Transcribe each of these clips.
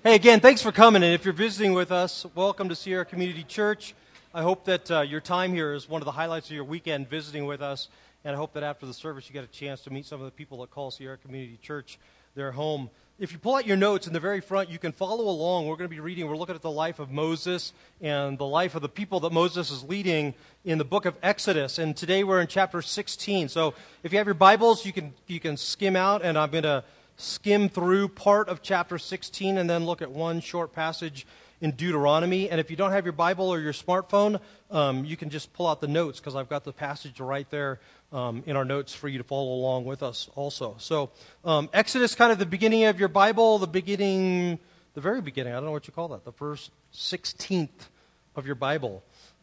Hey, again, thanks for coming. And if you're visiting with us, welcome to Sierra Community Church. I hope that your time here is one of the highlights of your weekend visiting with us. And I hope that after the service you get a chance to meet some of the people that call Sierra Community Church their home. If you pull out your notes in the very front, you can follow along. We're going to be reading, we're looking at the life of Moses and the life of the people that Moses is leading in the book of Exodus. And today we're in chapter 16. So if you have your Bibles, you can skim out, and I'm going to skim through part of chapter 16 and then look at one short passage in Deuteronomy. And if you don't have your Bible or your smartphone, you can just pull out the notes because I've got the passage right there in our notes for you to follow along with us also. So Exodus, kind of the beginning of your Bible, the very beginning, I don't know what you call that, the first 16th of your Bible.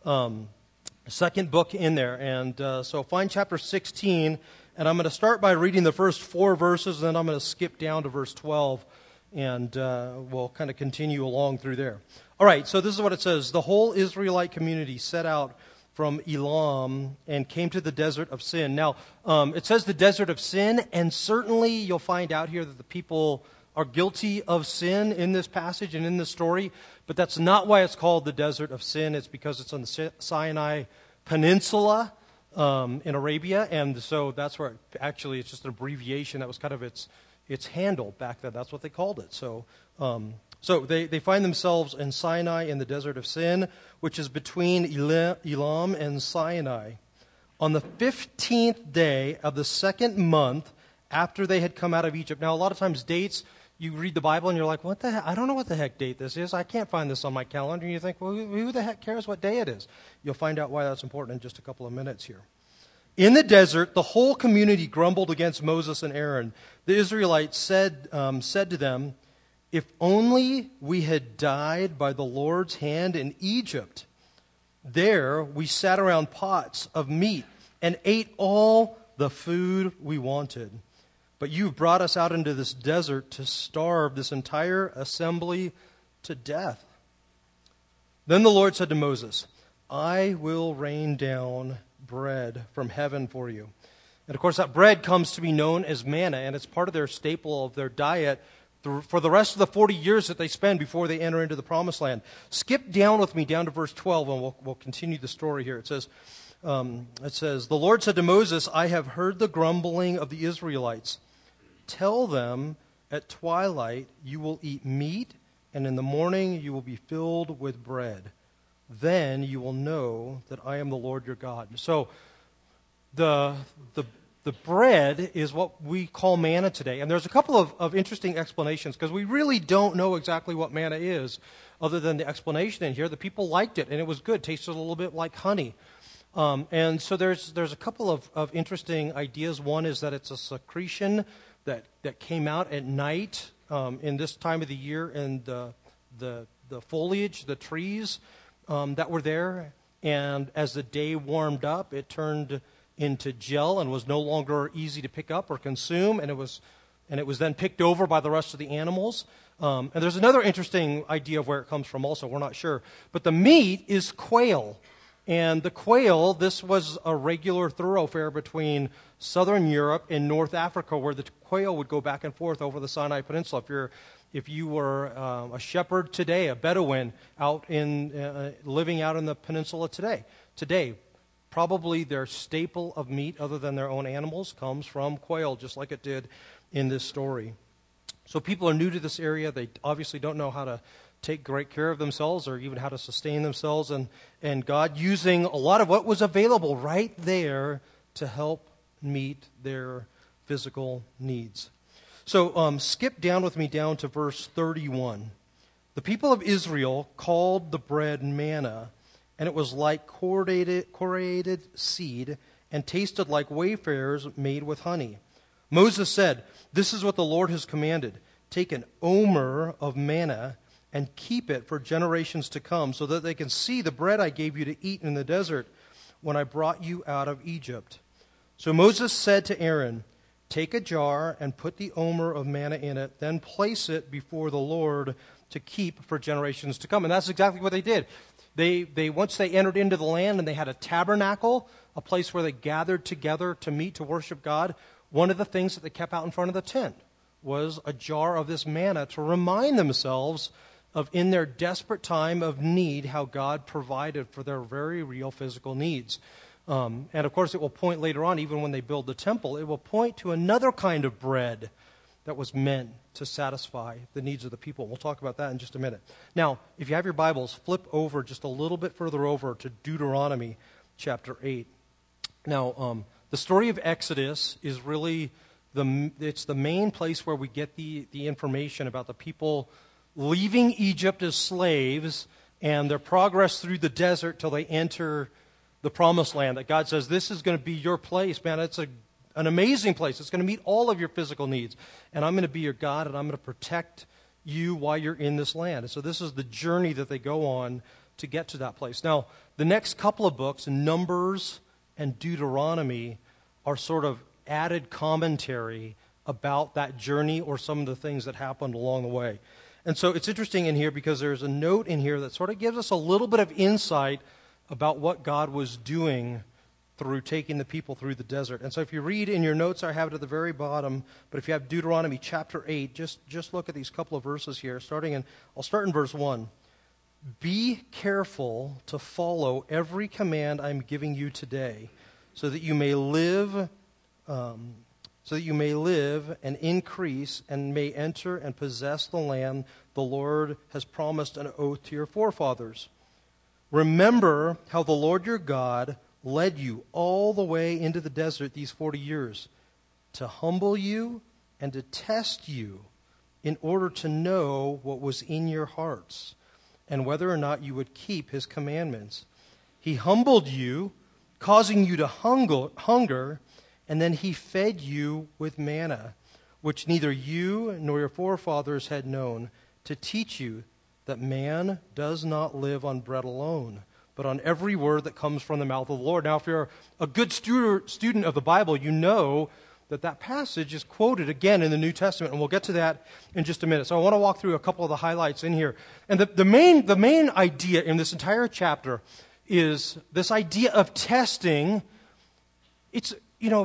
Second book in there. And so find chapter 16. And I'm going to start by reading the first 4 verses, and then I'm going to skip down to verse 12, and we'll kind of continue along through there. All right, so this is what it says. The whole Israelite community set out from Elam and came to the desert of Sin. Now, it says the desert of Sin, and certainly you'll find out here that the people are guilty of sin in this passage and in this story, but that's not why it's called the desert of Sin. It's because it's on the Sinai Peninsula in Arabia, and so that's where actually it's just an abbreviation. That was kind of its handle back then. That's what they called it. So they find themselves in Sinai in the desert of Sin, which is between Elam and Sinai. On the 15th day of the second month after they had come out of Egypt. Now, a lot of times dates, you read the Bible and you're like, what the heck? I don't know what the heck date this is. I can't find this on my calendar. And you think, well, who the heck cares what day it is? You'll find out why that's important in just a couple of minutes here. In the desert, the whole community grumbled against Moses and Aaron. The Israelites said to them, if only we had died by the Lord's hand in Egypt. There we sat around pots of meat and ate all the food we wanted. But you've brought us out into this desert to starve this entire assembly to death. Then the Lord said to Moses, I will rain down bread from heaven for you. And of course that bread comes to be known as manna, and it's part of their staple of their diet for the rest of the 40 years that they spend before they enter into the promised land. Skip down with me down to verse 12, and we'll continue the story here. It says, the Lord said to Moses, I have heard the grumbling of the Israelites. Tell them at twilight you will eat meat, and in the morning you will be filled with bread. Then you will know that I am the Lord your God. So the bread is what we call manna today. And there's a couple of interesting explanations because we really don't know exactly what manna is other than the explanation in here. The people liked it, and it was good. Tasted a little bit like honey. And so there's a couple of interesting ideas. One is that it's a secretion that came out at night in this time of the year, and the foliage, the trees that were there, and as the day warmed up, it turned into gel and was no longer easy to pick up or consume, and it was then picked over by the rest of the animals. And there's another interesting idea of where it comes from also, we're not sure. But the meat is quail. And the quail, this was a regular thoroughfare between southern Europe and North Africa, where the quail would go back and forth over the Sinai Peninsula. If you were a shepherd today, a Bedouin out living out in the peninsula today, probably their staple of meat, other than their own animals, comes from quail, just like it did in this story. So people are new to this area. They obviously don't know how to take great care of themselves or even how to sustain themselves, and God using a lot of what was available right there to help meet their physical needs. So skip down with me down to verse 31. The people of Israel called the bread manna, and it was like coriated seed and tasted like wafers made with honey. Moses said, this is what the Lord has commanded. Take an omer of manna and keep it for generations to come, so that they can see the bread I gave you to eat in the desert when I brought you out of Egypt. So Moses said to Aaron, take a jar and put the omer of manna in it, then place it before the Lord to keep for generations to come. And that's exactly what they did. They once they entered into the land and they had a tabernacle, a place where they gathered together to meet, to worship God, one of the things that they kept out in front of the tent was a jar of this manna to remind themselves of, in their desperate time of need, how God provided for their very real physical needs. And of course, it will point later on, even when they build the temple, it will point to another kind of bread that was meant to satisfy the needs of the people. We'll talk about that in just a minute. Now, if you have your Bibles, flip over just a little bit further over to Deuteronomy chapter 8. Now, the story of Exodus is really it's the main place where we get the information about the people leaving Egypt as slaves and their progress through the desert till they enter the promised land, that God says, this is going to be your place, man. It's an amazing place. It's going to meet all of your physical needs. And I'm going to be your God, and I'm going to protect you while you're in this land. And so this is the journey that they go on to get to that place. Now, the next couple of books, Numbers and Deuteronomy, are sort of added commentary about that journey or some of the things that happened along the way. And so it's interesting in here because there's a note in here that sort of gives us a little bit of insight about what God was doing through taking the people through the desert. And so if you read in your notes, I have it at the very bottom, but if you have Deuteronomy chapter 8, just look at these couple of verses here, I'll start in verse 1. Be careful to follow every command I'm giving you today, so that you may live and increase and may enter and possess the land the Lord has promised an oath to your forefathers. Remember how the Lord your God led you all the way into the desert these 40 years to humble you and to test you in order to know what was in your hearts and whether or not you would keep his commandments. He humbled you, causing you to hunger, and then he fed you with manna, which neither you nor your forefathers had known, to teach you that man does not live on bread alone, but on every word that comes from the mouth of the Lord. Now, if you're a good student of the Bible, you know that passage is quoted again in the New Testament, and we'll get to that in just a minute. So I want to walk through a couple of the highlights in here. And the main idea in this entire chapter is this idea of testing. It's,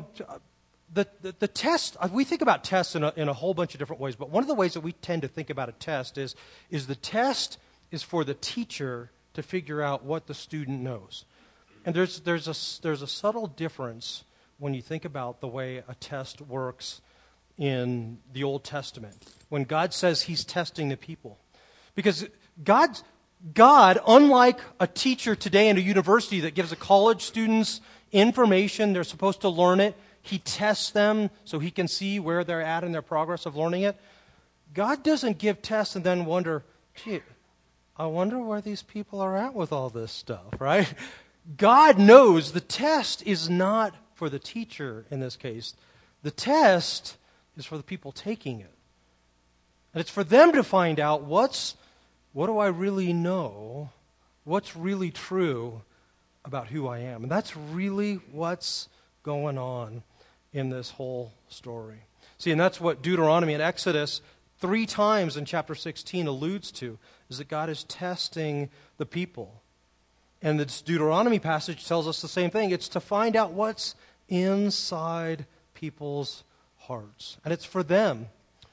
the test, we think about tests in a whole bunch of different ways, but one of the ways that we tend to think about a test is the test is for the teacher to figure out what the student knows. And there's a subtle difference when you think about the way a test works in the Old Testament, when God says he's testing the people. Because God, unlike a teacher today in a university that gives a college students information, they're supposed to learn it, he tests them so he can see where they're at in their progress of learning it. God doesn't give tests and then wonder, gee, I wonder where these people are at with all this stuff, right? God knows the test is not for the teacher in this case. The test is for the people taking it. And it's for them to find out what do I really know? What's really true about who I am? And that's really what's going on in this whole story. See, and that's what Deuteronomy and Exodus 3 times in chapter 16 alludes to, is that God is testing the people. And this Deuteronomy passage tells us the same thing. It's to find out what's inside people's hearts. And it's for them.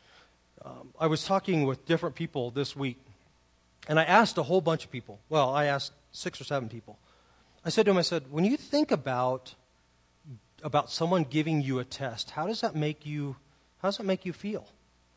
I was talking with different people this week, and I asked a whole bunch of people. Well, I asked 6 or 7 people. I said to them, when you think about someone giving you a test, how does that make you feel?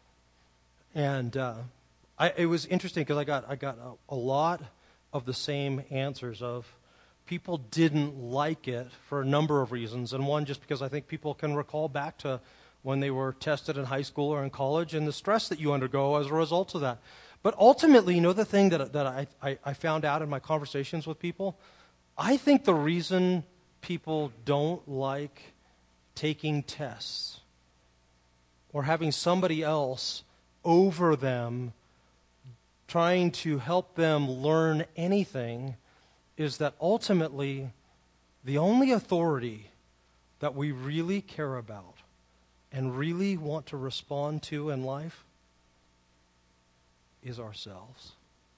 And it was interesting because I got a lot of the same answers of people didn't like it for a number of reasons. And one, just because I think people can recall back to when they were tested in high school or in college and the stress that you undergo as a result of that. But ultimately, the thing that I found out in my conversations with people, I think the reason people don't like taking tests or having somebody else over them trying to help them learn anything is that ultimately the only authority that we really care about and really want to respond to in life is ourselves.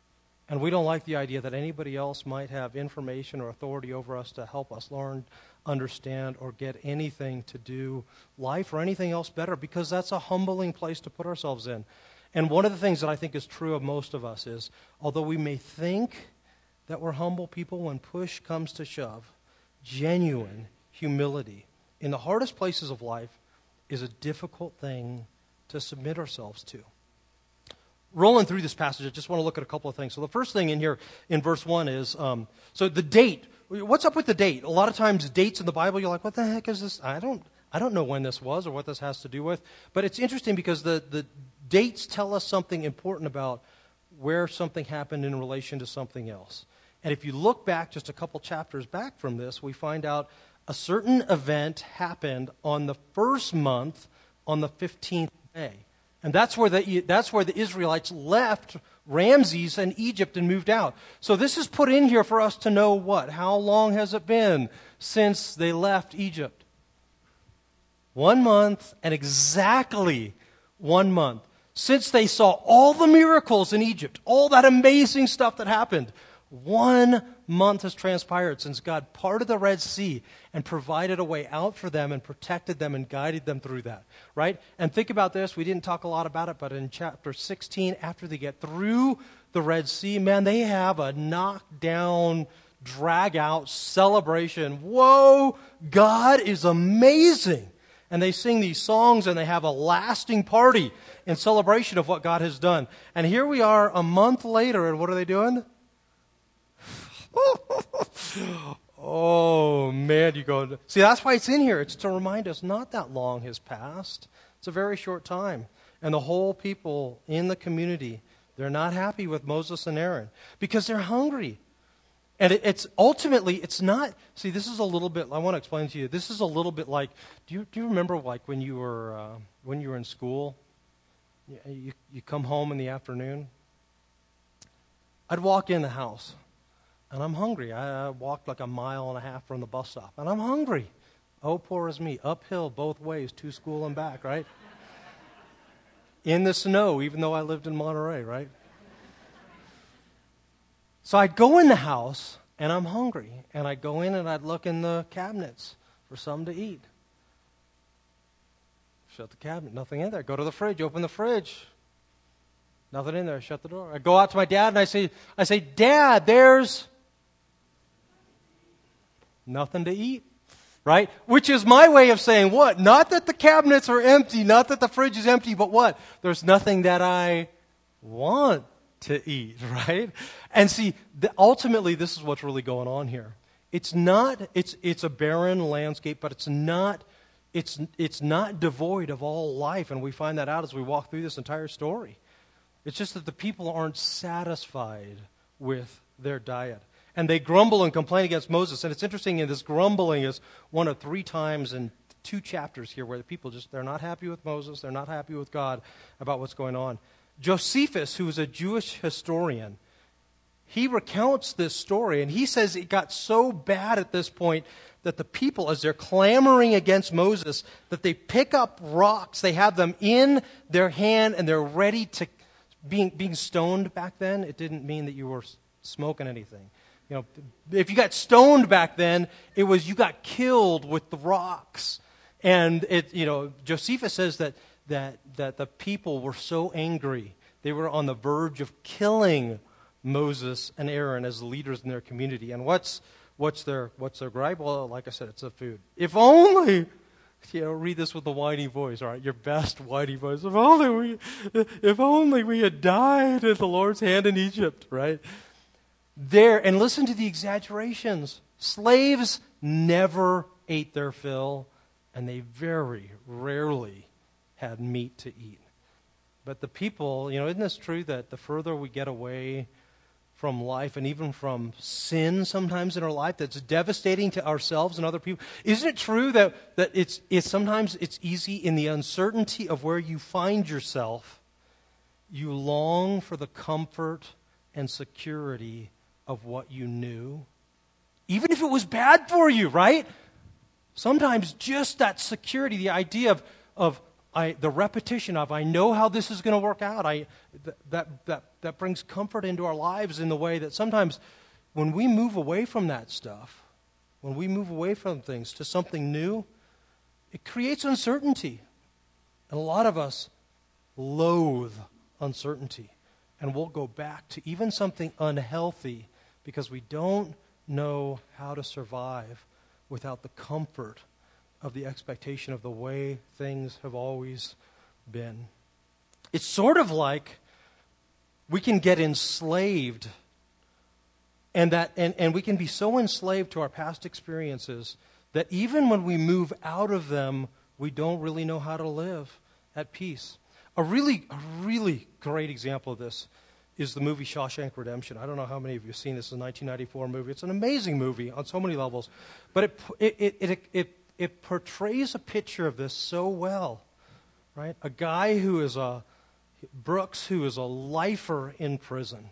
And we don't like the idea that anybody else might have information or authority over us to help us learn, understand, or get anything to do life or anything else better, because that's a humbling place to put ourselves in. And one of the things that I think is true of most of us is, although we may think that we're humble people, when push comes to shove, genuine humility in the hardest places of life is a difficult thing to submit ourselves to. Rolling through this passage, I just want to look at a couple of things. So the first thing in here in verse 1 is, so the date. What's up with the date? A lot of times dates in the Bible, you're like, what the heck is this? I don't know when this was or what this has to do with. But it's interesting because the dates tell us something important about where something happened in relation to something else. And if you look back just a couple chapters back from this, we find out a certain event happened on the first month on the 15th day. And that's where the Israelites left Ramses and Egypt and moved out. So this is put in here for us to know what? How long has it been since they left Egypt? 1 month, and exactly 1 month. Since they saw all the miracles in Egypt, all that amazing stuff that happened, 1 month has transpired since God parted the Red Sea and provided a way out for them and protected them and guided them through that, right? And think about this. We didn't talk a lot about it, but in chapter 16, after they get through the Red Sea, man, they have a knockdown, drag-out celebration. Whoa, God is amazing. And they sing these songs and they have a lasting party in celebration of what God has done. And here we are a month later, and what are they doing? Oh, man, you go. See, that's why it's in here. It's to remind us not that long has passed. It's a very short time. And the whole people in the community, they're not happy with Moses and Aaron because they're hungry. And it's ultimately, it's not, see, this is a little bit, I want to explain to you, this is a little bit like, do you remember like when you were in school, you come home in the afternoon? I'd walk in the house. And I'm hungry. I walked like 1.5 miles from the bus stop. And I'm hungry. Oh, poor is me. Uphill both ways to school and back, right? In the snow, even though I lived in Monterey, right? So I'd go in the house, and I'm hungry. And I'd go in and I'd look in the cabinets for something to eat. Shut the cabinet. Nothing in there. Go to the fridge. Open the fridge. Nothing in there. Shut the door. I go out to my dad, and I say, Dad, there's nothing to eat, right? Which is my way of saying what? Not that the cabinets are empty, not that the fridge is empty, but what? There's nothing that I want to eat, right? And see, ultimately, this is what's really going on here. It's a barren landscape, but it's not devoid of all life, and we find that out as we walk through this entire story. It's just that the people aren't satisfied with their diet. And they grumble and complain against Moses. And it's interesting, this grumbling is one of 3 times in 2 chapters here where the people they're not happy with Moses, they're not happy with God about what's going on. Josephus, who is a Jewish historian, he recounts this story, and he says it got so bad at this point that the people, as they're clamoring against Moses, that they pick up rocks, they have them in their hand, and they're ready to being stoned back then. It didn't mean that you were smoking anything. You know, if you got stoned back then, it was you got killed with the rocks. And Josephus says that the people were so angry, they were on the verge of killing Moses and Aaron as leaders in their community. And what's their gripe? Well, like I said, it's the food. If only, read this with a whiny voice, all right? Your best whiny voice. If only we had died at the Lord's hand in Egypt, right? And listen to the exaggerations. Slaves never ate their fill, and they very rarely had meat to eat. But the people, isn't this true that the further we get away from life and even from sin sometimes in our life that's devastating to ourselves and other people, isn't it true that it's sometimes it's easy in the uncertainty of where you find yourself, you long for the comfort and security of what you knew, even if it was bad for you, right? Sometimes just that security, the idea of the repetition of, I know how this is going to work out. That brings comfort into our lives in the way that sometimes when we move away from that stuff, when we move away from things to something new, it creates uncertainty. And a lot of us loathe uncertainty. And we'll go back to even something unhealthy because we don't know how to survive without the comfort of the expectation of the way things have always been. It's sort of like we can get enslaved and we can be so enslaved to our past experiences that even when we move out of them, we don't really know how to live at peace. A really great example of this is the movie Shawshank Redemption. I don't know how many of you have seen this. It's a 1994 movie. It's an amazing movie on so many levels. But it portrays a picture of this so well, right? A guy Brooks, who is a lifer in prison.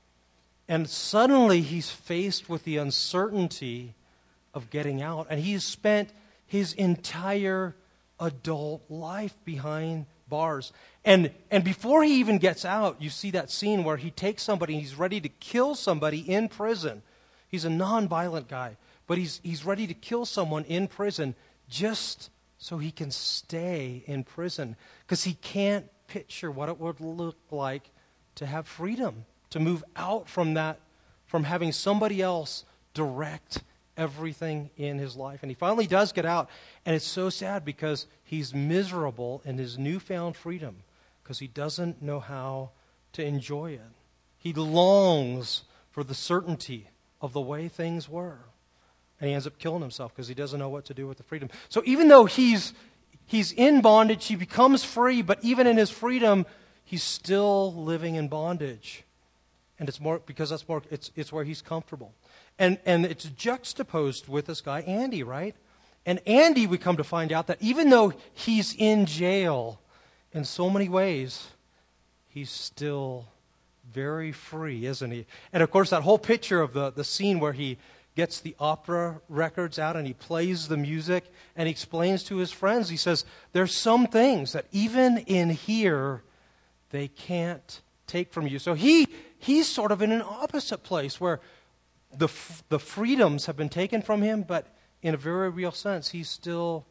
And suddenly he's faced with the uncertainty of getting out. And he's spent his entire adult life behind bars. And before he even gets out, you see that scene where he takes somebody and he's ready to kill somebody in prison. He's a nonviolent guy, but he's ready to kill someone in prison just so he can stay in prison because he can't picture what it would look like to have freedom, to move out from having somebody else direct everything in his life. And he finally does get out, and it's so sad because he's miserable in his newfound freedom because he doesn't know how to enjoy it. He longs for the certainty of the way things were, and he ends up killing himself because he doesn't know what to do with the freedom. So even though he's in bondage, he becomes free, but even in his freedom, he's still living in bondage. And it's more because it's where he's comfortable. And it's juxtaposed with this guy, Andy, right? And Andy, we come to find out that even though he's in jail in so many ways, he's still very free, isn't he? And of course, that whole picture of the scene where he gets the opera records out and he plays the music and he explains to his friends, he says, there's some things that even in here, they can't take from you. So he's sort of in an opposite place where the freedoms have been taken from him, but in a very real sense, he's still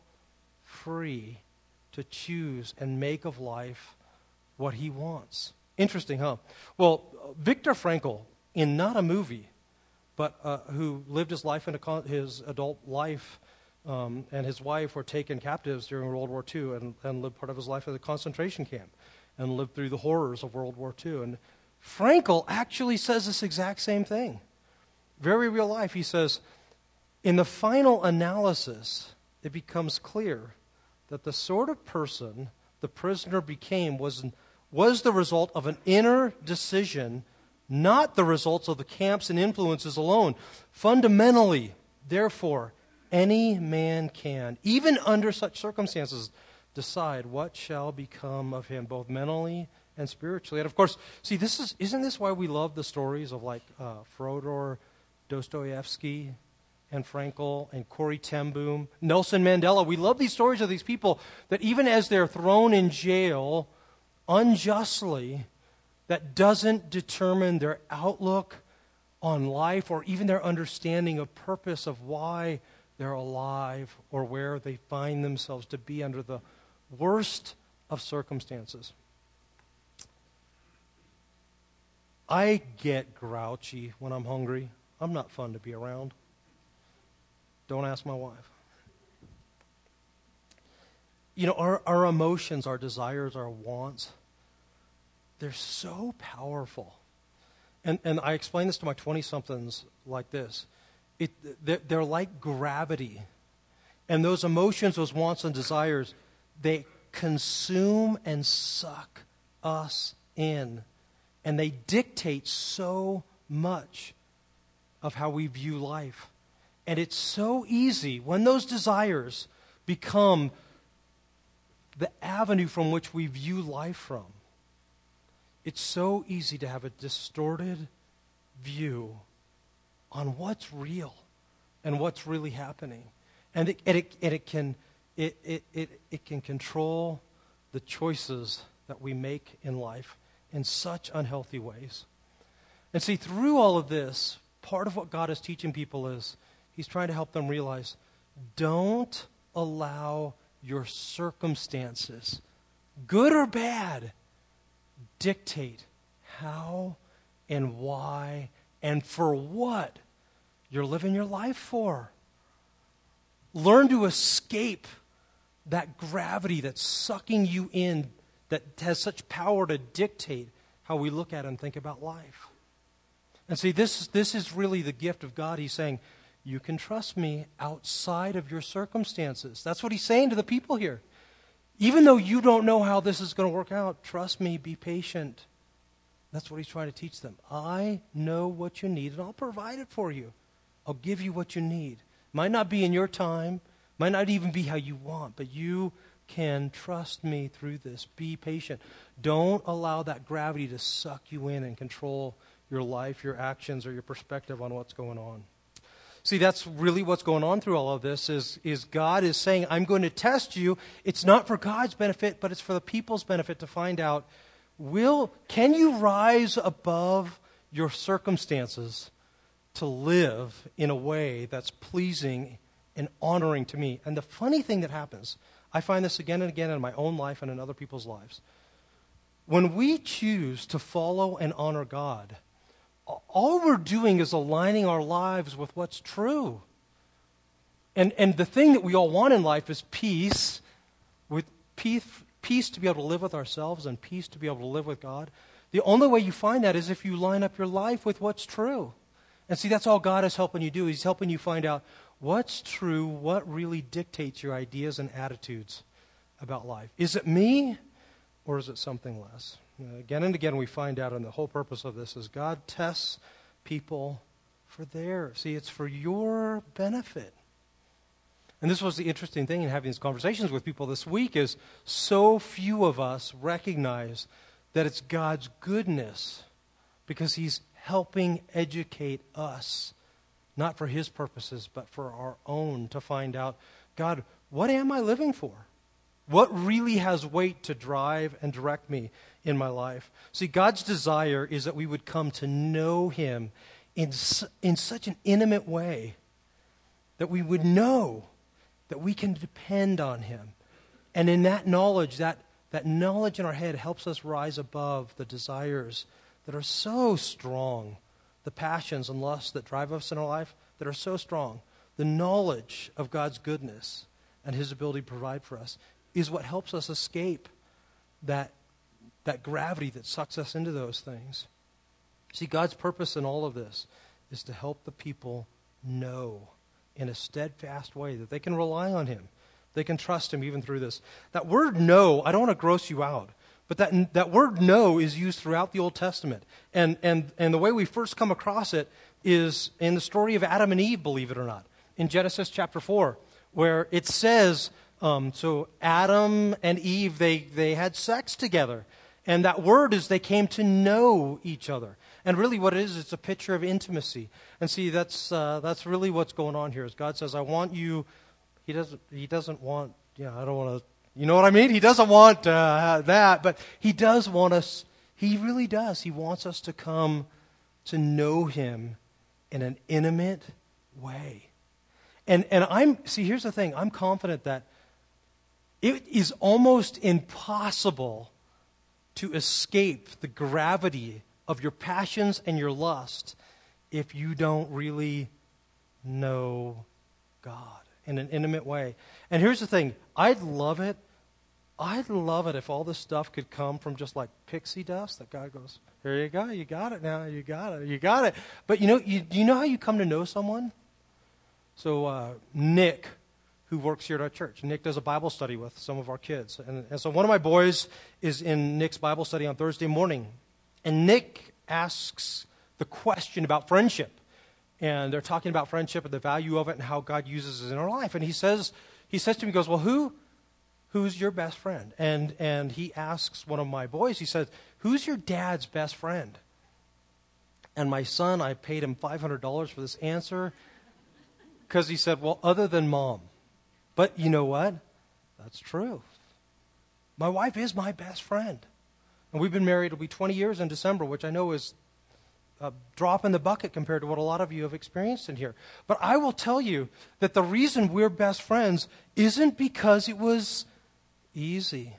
free to choose and make of life what he wants. Interesting, huh? Well, Viktor Frankl, in not a movie, but who lived his life his adult life, and his wife were taken captives during World War II and lived part of his life at a concentration camp and lived through the horrors of World War II. And Frankl actually says this exact same thing. Very real life. He says, in the final analysis, it becomes clear that the sort of person the prisoner became was the result of an inner decision, not the results of the camps and influences alone. Fundamentally, therefore, any man can, even under such circumstances, decide what shall become of him, both mentally and spiritually. And of course, see, isn't this why we love the stories of like Fyodor Dostoevsky and Frankl and Corrie ten Boom, Nelson Mandela? We love these stories of these people that even as they're thrown in jail unjustly, that doesn't determine their outlook on life or even their understanding of purpose of why they're alive or where they find themselves to be under the worst of circumstances. I get grouchy when I'm hungry. I'm not fun to be around. Don't ask my wife. You know, our emotions, our desires, our wants, they're so powerful. And I explain this to my 20-somethings like this. They're like gravity. And those emotions, those wants and desires, they consume and suck us in. And they dictate so much of how we view life. And it's so easy when those desires become the avenue from which we view life from. It's so easy to have a distorted view on what's real and what's really happening. And it can control the choices that we make in life in such unhealthy ways. And see, through all of this, part of what God is teaching people is he's trying to help them realize, don't allow your circumstances, good or bad, dictate how and why and for what you're living your life for. Learn to escape that gravity that's sucking you in, that has such power to dictate how we look at and think about life. And see, this is really the gift of God. He's saying, you can trust me outside of your circumstances. That's what he's saying to the people here. Even though you don't know how this is going to work out, trust me, be patient. That's what he's trying to teach them. I know what you need, and I'll provide it for you. I'll give you what you need. Might not be in your time, might not even be how you want, but you can trust me through this. Be patient. Don't allow that gravity to suck you in and control your life, your actions, or your perspective on what's going on. See, that's really what's going on through all of this is God is saying, I'm going to test you. It's not for God's benefit, but it's for the people's benefit to find out, can you rise above your circumstances to live in a way that's pleasing and honoring to me? And the funny thing that happens, I find this again and again in my own life and in other people's lives. When we choose to follow and honor God, all we're doing is aligning our lives with what's true. And the thing that we all want in life is peace, with peace to be able to live with ourselves and peace to be able to live with God. The only way you find that is if you line up your life with what's true. And see, that's all God is helping you do. He's helping you find out what's true, what really dictates your ideas and attitudes about life. Is it me or is it something less? Again and again we find out, and the whole purpose of this is God tests people for theirs. See, it's for your benefit. And this was the interesting thing in having these conversations with people this week is so few of us recognize that it's God's goodness because he's helping educate us, not for his purposes, but for our own, to find out, God, what am I living for? What really has weight to drive and direct me in my life? See, God's desire is that we would come to know him in such an intimate way that we would know that we can depend on him. And in that knowledge, that knowledge in our head helps us rise above the desires that are so strong, the passions and lusts that drive us in our life that are so strong. The knowledge of God's goodness and his ability to provide for us is what helps us escape that gravity that sucks us into those things. See, God's purpose in all of this is to help the people know in a steadfast way that they can rely on him. They can trust him even through this. That word know, I don't want to gross you out, but that word know is used throughout the Old Testament. And the way we first come across it is in the story of Adam and Eve, believe it or not, in Genesis chapter 4, where it says, so Adam and Eve, they had sex together. And that word is they came to know each other. And really what it is, it's a picture of intimacy. And see, that's really what's going on here. Is God says, I want you, he doesn't want, I don't want to, you know what I mean? He doesn't want that, but he does want us, he really does. He wants us to come to know him in an intimate way. And here's the thing, I'm confident that it is almost impossible to escape the gravity of your passions and your lust if you don't really know God in an intimate way. And here's the thing, I'd love it if all this stuff could come from just like pixie dust, that God goes, here you go, you got it now, you got it. But you know how you come to know someone? So Nick, who works here at our church. Nick does a Bible study with some of our kids. And so one of my boys is in Nick's Bible study on Thursday morning. And Nick asks the question about friendship. And they're talking about friendship and the value of it and how God uses it in our life. And he says to me, he goes, well, who's your best friend? And he asks one of my boys, he says, who's your dad's best friend? And my son, I paid him $500 for this answer because he said, well, other than mom. But you know what? That's true. My wife is my best friend. And we've been married, it'll be 20 years in December, which I know is a drop in the bucket compared to what a lot of you have experienced in here. But I will tell you that the reason we're best friends isn't because it was easy.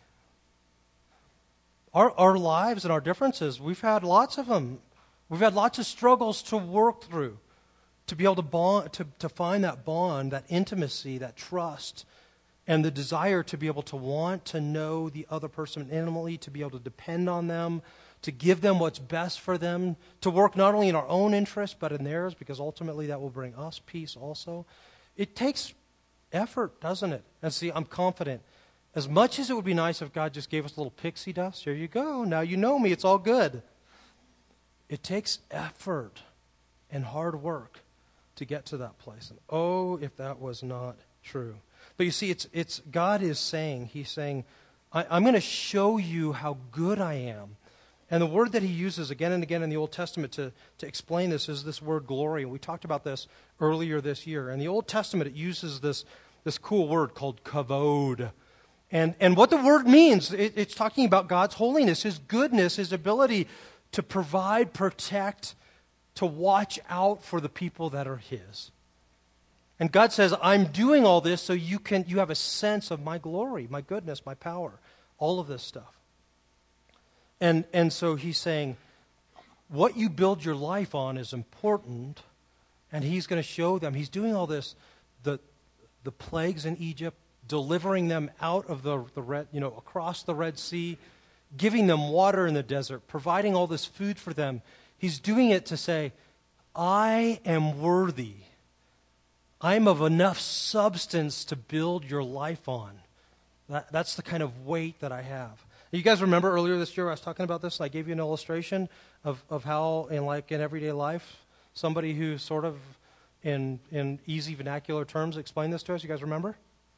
Our lives and our differences, we've had lots of them. We've had lots of struggles to work through, to be able to bond, to find that bond, that intimacy, that trust, and the desire to be able to want to know the other person intimately, to be able to depend on them, to give them what's best for them, to work not only in our own interest but in theirs, because ultimately that will bring us peace also. It takes effort, doesn't it? And see, I'm confident. As much as it would be nice if God just gave us a little pixie dust, here you go, now you know me, it's all good. It takes effort and hard work to get to that place. And oh, if that was not true. But you see, it's God is saying, He's saying, I'm going to show you how good I am. And the word that He uses again and again in the Old Testament to explain this is this word glory. And we talked about this earlier this year. In the Old Testament, it uses this cool word called kavod. And what the word means, it's talking about God's holiness, His goodness, His ability to provide, protect, to watch out for the people that are His. And God says, I'm doing all this so you have a sense of my glory, my goodness, my power, all of this stuff. And so He's saying, what you build your life on is important, and He's going to show them. He's doing all this, the plagues in Egypt, delivering them out of the Red, across the Red Sea, giving them water in the desert, providing all this food for them. He's doing it to say, I am worthy. I'm of enough substance to build your life on. That's the kind of weight that I have. You guys remember earlier this year I was talking about this, and I gave you an illustration of how in everyday life, somebody who sort of in easy vernacular terms explained this to us. You guys remember?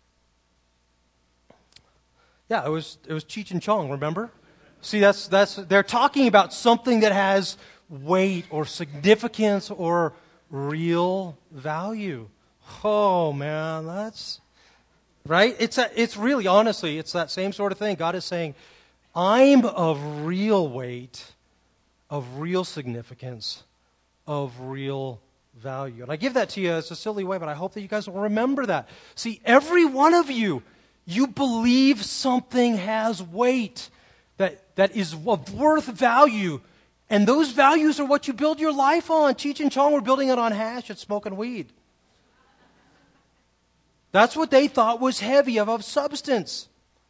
Yeah, it was Cheech and Chong, remember? See, that's they're talking about something that has weight or significance or real value. Oh man, that's right. It's really, honestly, it's that same sort of thing. God is saying, I'm of real weight, of real significance, of real value. And I give that to you as a silly way, but I hope that you guys will remember that. See, every one of you believe something has weight, that is of worth value. And those values are what you build your life on. Cheech and Chong were building it on hash and smoking weed. That's what they thought was heavy, of substance.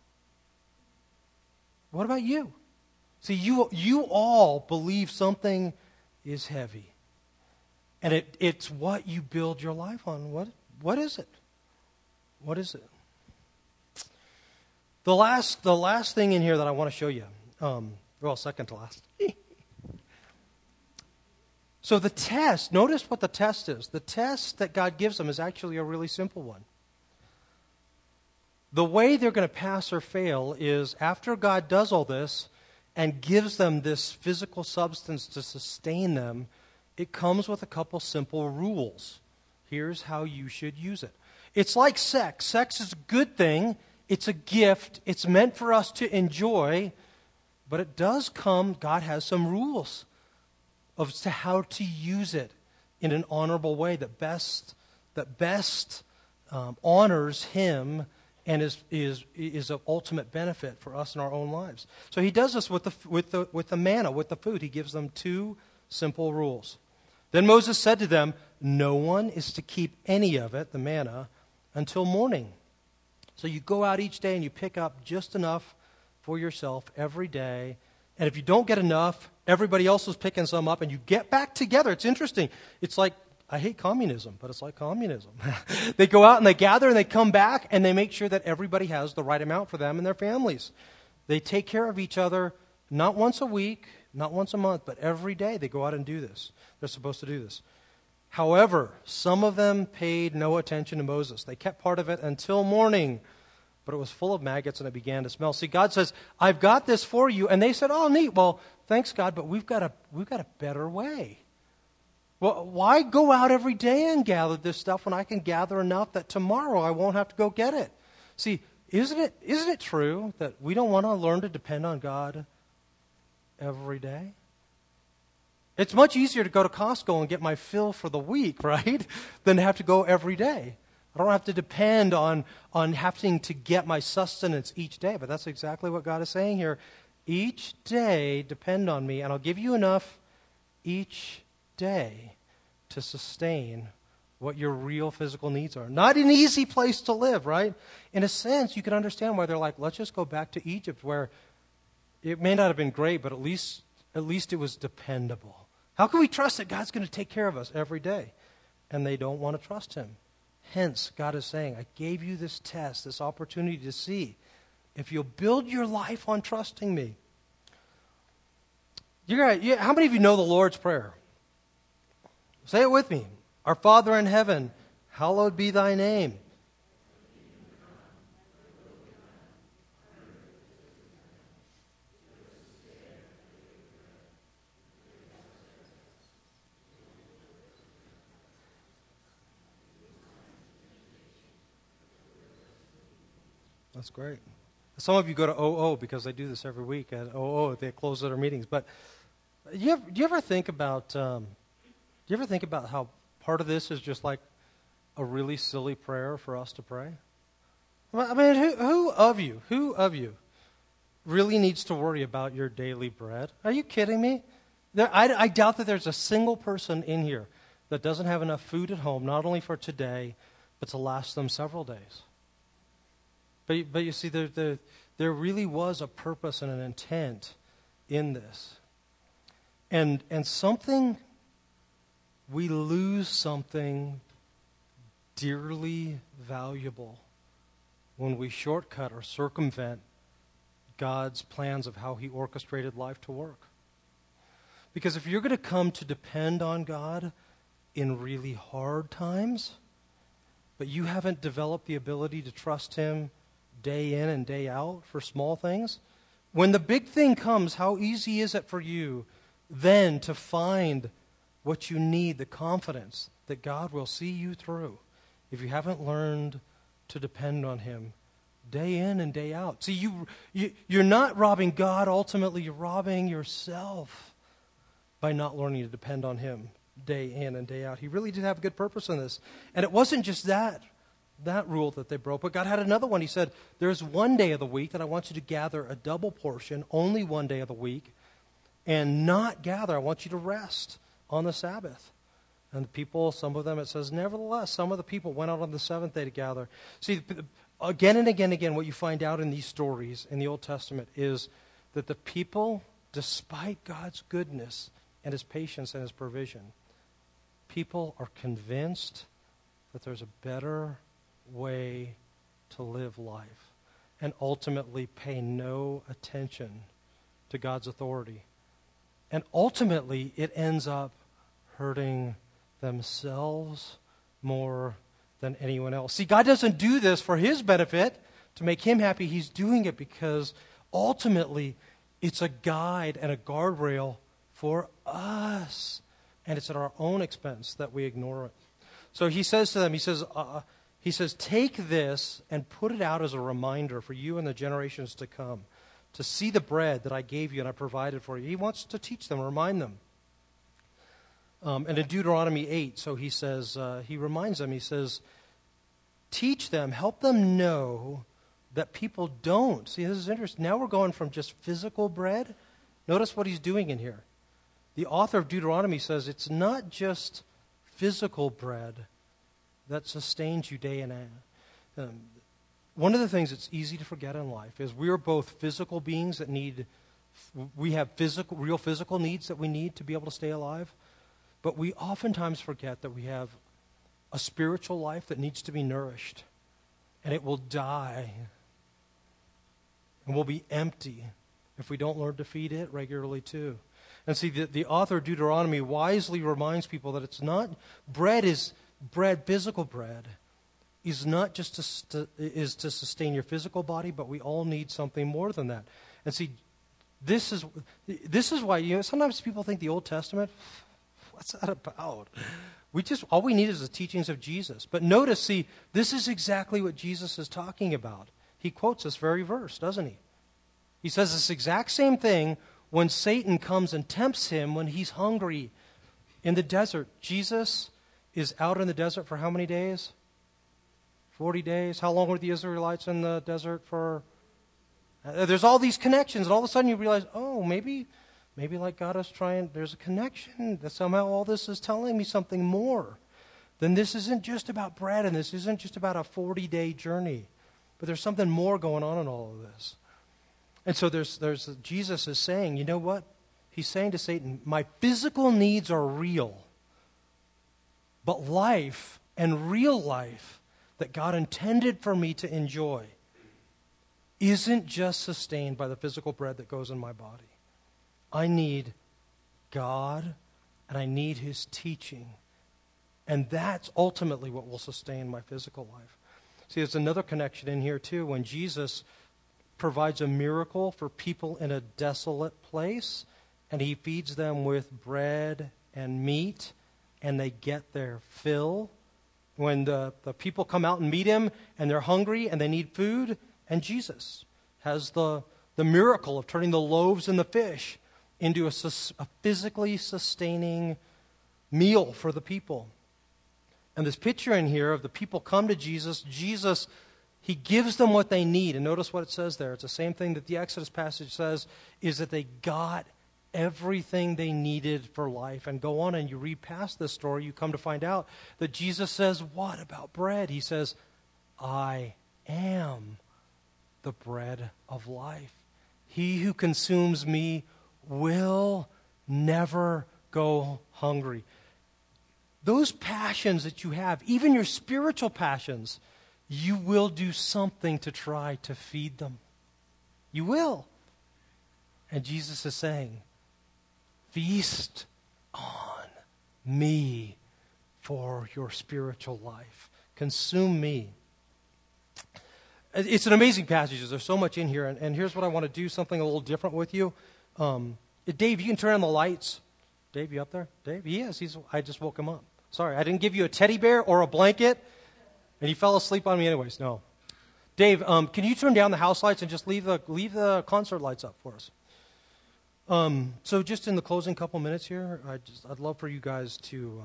What about you? See, you all believe something is heavy. And it's what you build your life on. What is it? What is it? The last thing in here that I want to show you, second to last. So the test, notice what the test is. The test that God gives them is actually a really simple one. The way they're going to pass or fail is after God does all this and gives them this physical substance to sustain them, it comes with a couple simple rules. Here's how you should use it. It's like sex. Sex is a good thing. It's a gift. It's meant for us to enjoy. But it does come, God has some rules as to how to use it in an honorable way that best honors Him and is of ultimate benefit for us in our own lives. So He does this with the manna, with the food. He gives them two simple rules. Then Moses said to them, no one is to keep any of it, the manna, until morning. So you go out each day and you pick up just enough for yourself every day. And if you don't get enough, everybody else is picking some up and you get back together. It's interesting. It's like, I hate communism, but it's like communism. They go out and they gather and they come back and they make sure that everybody has the right amount for them and their families. They take care of each other not once a week, not once a month, but every day they go out and do this. They're supposed to do this. However, some of them paid no attention to Moses. They kept part of it until morning, but it was full of maggots and it began to smell. See, God says, I've got this for you. And they said, oh, neat. Well, thanks, God, but we've got a better way. Well, why go out every day and gather this stuff when I can gather enough that tomorrow I won't have to go get it? See, isn't it true that we don't want to learn to depend on God every day? It's much easier to go to Costco and get my fill for the week, right, than to have to go every day. I don't have to depend on having to get my sustenance each day. But that's exactly what God is saying here. Each day, depend on me, and I'll give you enough each day to sustain what your real physical needs are. Not an easy place to live, right? In a sense, you can understand why they're like, let's just go back to Egypt, where it may not have been great, but at least it was dependable. How can we trust that God's going to take care of us every day? And they don't want to trust him. Hence, God is saying, I gave you this test, this opportunity to see if you'll build your life on trusting me. How many of you know the Lord's Prayer? Say it with me. Our Father in heaven, hallowed be thy name. That's great. Some of you go to OO because they do this every week at OO. They close their meetings. But do you ever think about how part of this is just like a really silly prayer for us to pray? I mean, who of you really needs to worry about your daily bread? Are you kidding me? I doubt that there's a single person in here that doesn't have enough food at home, not only for today, but to last them several days. But you see, there really was a purpose and an intent in this. And we lose something dearly valuable when we shortcut or circumvent God's plans of how he orchestrated life to work. Because if you're going to come to depend on God in really hard times, but you haven't developed the ability to trust him day in and day out for small things, when the big thing comes, how easy is it for you then to find what you need, the confidence that God will see you through, if you haven't learned to depend on him day in and day out? See, you're not robbing God. Ultimately, you're robbing yourself by not learning to depend on him day in and day out. He really did have a good purpose in this. And it wasn't just that rule that they broke, but God had another one. He said, there's one day of the week that I want you to gather a double portion, only one day of the week, and not gather. I want you to rest on the Sabbath. And the people, some of them, it says, nevertheless, some of the people went out on the seventh day to gather. See, again and again, what you find out in these stories in the Old Testament is that the people, despite God's goodness and his patience and his provision, people are convinced that there's a better way to live life and ultimately pay no attention to God's authority. And ultimately, it ends up hurting themselves more than anyone else. See, God doesn't do this for his benefit to make him happy. He's doing it because ultimately it's a guide and a guardrail for us. And it's at our own expense that we ignore it. So he says to them, he says, take this and put it out as a reminder for you and the generations to come to see the bread that I gave you and I provided for you. He wants to teach them, remind them. And in Deuteronomy 8, so he says, he reminds them, he says, teach them, help them know that people don't. See, this is interesting. Now we're going from just physical bread. Notice what he's doing in here. The author of Deuteronomy says it's not just physical bread that sustains you day and night. One of the things that's easy to forget in life is we are both physical beings that we have real physical needs that we need to be able to stay alive, but we oftentimes forget that we have a spiritual life that needs to be nourished, and it will die, and will be empty if we don't learn to feed it regularly too. And see, the author of Deuteronomy wisely reminds people that it's not physical bread is not just to sustain your physical body, but we all need something more than that. And see, this is why sometimes people think the Old Testament, what's that about? All we need is the teachings of Jesus. But notice, see, this is exactly what Jesus is talking about. he quotes this very verse, doesn't he? He says this exact same thing when Satan comes and tempts him when he's hungry in the desert. Jesus is out in the desert for how many days? 40 days. How long were the Israelites in the desert for? There's all these connections, and all of a sudden you realize, oh, maybe like God is trying, there's a connection, that somehow all this is telling me something more. Then this isn't just about bread, and this isn't just about a 40-day journey, but there's something more going on in all of this. And so Jesus is saying, you know what? He's saying to Satan, my physical needs are real, but life and real life that God intended for me to enjoy isn't just sustained by the physical bread that goes in my body. I need God, and I need His teaching. And that's ultimately what will sustain my physical life. See, there's another connection in here, too. When Jesus provides a miracle for people in a desolate place, and He feeds them with bread and meat, and they get their fill. When the people come out and meet Him, and they're hungry, and they need food, and Jesus has the miracle of turning the loaves and the fish into a physically sustaining meal for the people. And this picture in here of the people come to Jesus. Jesus, He gives them what they need. And notice what it says there. It's the same thing that the Exodus passage says, is that they got everything they needed for life. And go on and you read past this story, you come to find out that Jesus says, what about bread? He says, I am the bread of life. He who consumes me will never go hungry. Those passions that you have, even your spiritual passions, you will do something to try to feed them. You will. And Jesus is saying, feast on me for your spiritual life. Consume me. It's an amazing passage. There's so much in here. And here's what I want to do, something a little different with you. Dave, you can turn on the lights. Dave, you up there? Dave? He is. I just woke him up. Sorry, I didn't give you a teddy bear or a blanket, and he fell asleep on me anyways. No. Dave, can you turn down the house lights and just leave the concert lights up for us? So just in the closing couple minutes here, I'd love for you guys to...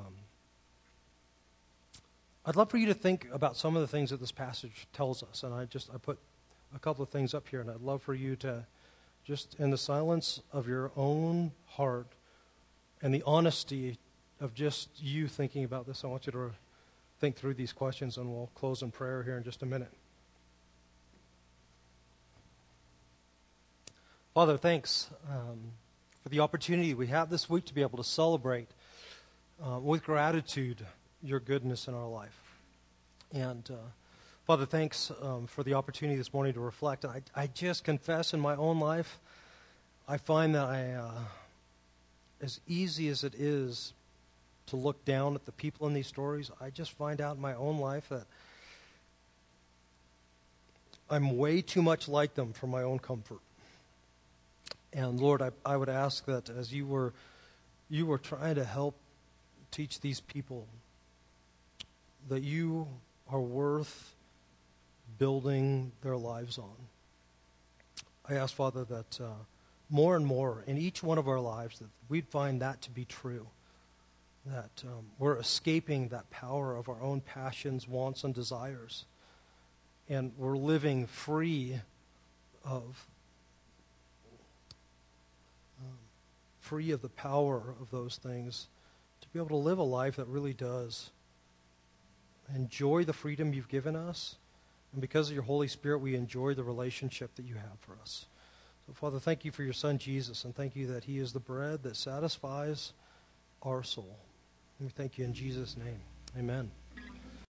I'd love for you to think about some of the things that this passage tells us. And I put a couple of things up here, and I'd love for you to just, in the silence of your own heart and the honesty of just you thinking about this, I want you to think through these questions, and we'll close in prayer here in just a minute. Father, thanks for the opportunity we have this week to be able to celebrate with gratitude your goodness in our life. And Father, thanks for the opportunity this morning to reflect. And I just confess in my own life, I find that as easy as it is to look down at the people in these stories, I just find out in my own life that I'm way too much like them for my own comfort. And Lord, I would ask that as you were trying to help teach these people that you are worth building their lives on. I ask, Father, that more and more in each one of our lives that we'd find that to be true, that we're escaping that power of our own passions, wants, and desires, and we're living free of the power of those things, to be able to live a life that really does enjoy the freedom you've given us. And because of your Holy Spirit, we enjoy the relationship that you have for us. So, Father, thank you for your Son, Jesus, and thank you that he is the bread that satisfies our soul. And we thank you in Jesus' name. Amen.